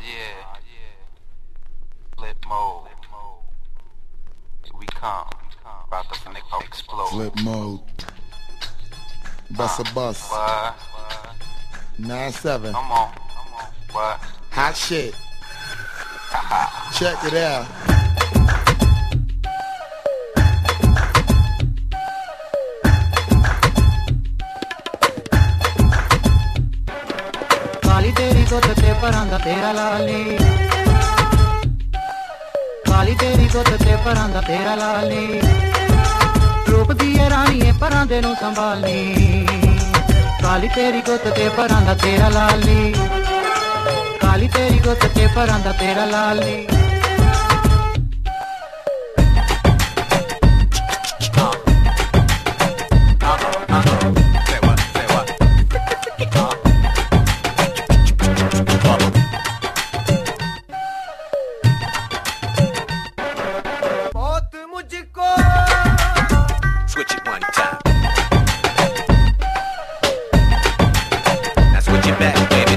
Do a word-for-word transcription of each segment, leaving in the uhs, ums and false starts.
yeah. Flip mode. Here we come. About to finna explode. Flip mode. Bust a bus. What? nine seven. Come on. Come on. What? Hot shit. Check it out. काली तेरी गुत ते परां दा तेरा लाली काली तेरी गुत ते परां दा तेरा लाली रूप दी रानी है परां दे नू संभाली काली तेरी गुत ते परां दा तेरा लाली काली तेरी गुत ते परां दा तेरा लाली Switch it one time. Now switch it back, baby.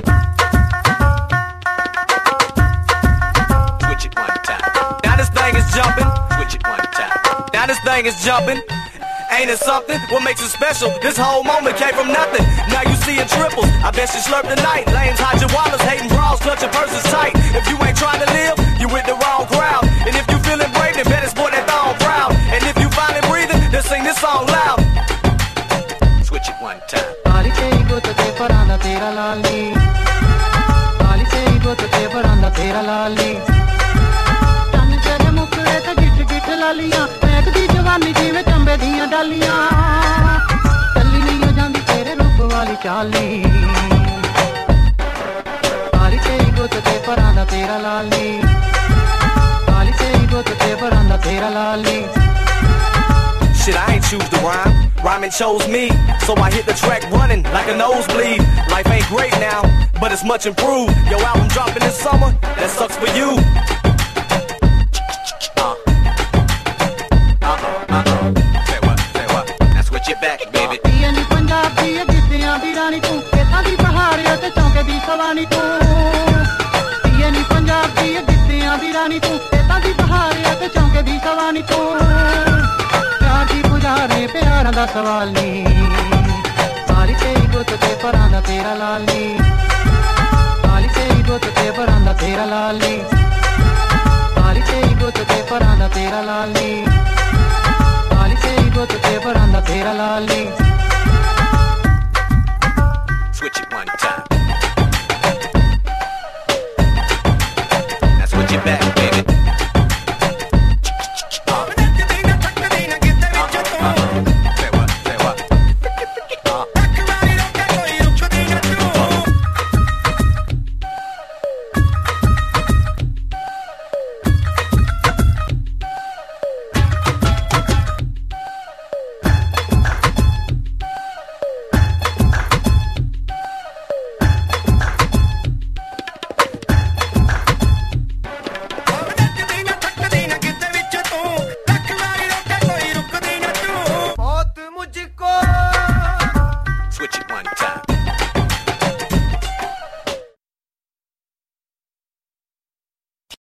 Switch it one time. Now this thing is jumping. Switch it one time. Now this thing is jumping. Ain't it something? What makes it special? This whole moment came from nothing. Now you see it triples. I bet she slurped tonight. Lames, hide your wallets, hating bras, clutching purses tight. If you ain't trying to live, you with the wrong crowd. And if you feeling brave, then better sport that thong proud. And if you finally breathing, then sing this song loud. Switch it one time. काली तेरी गुत ते परां दा तेरा लाली काली तेरी गुत ते परां दा तेरा लाली चन्न तेरे मुखड़े ते गिट गिट लालियां महकदी जवानी जिवें चंबे दियां डालियां चली नहीं हो जांदी तेरे रूप वाली चाली काली तेरी गुत ते परां दा तेरा लाली काली तेरी गुत ते परां दा तेरा लाली Shit, I ain't choose the rhyme. Rhyming chose me, so I hit the track running like a nosebleed. Life ain't great now, but it's much improved. Your album dropping this summer, that sucks for you. Uh. Uh-oh, uh-oh. Say what, say what. Now switch it back, baby. ये नी पंजाब दी गिद्धियां दी रानी तू खेतां दी पहाड़ियां ते चौंके दी सवानी तू ये नी पंजाब दी गिद्धियां दी रानी तू खेतां दी पहाड़ियां ते चौंके दी सवानी तू प्यार दी पुजारे प्यार दा सवाल नी काली तेरी गुत ते परां दा तेरा लाली काली तेरी गुत ते परां दा तेरा लाली काली तेरी गुत ते परां दा तेरा लाली काली तेरी गुत ते परां दा तेरा लाली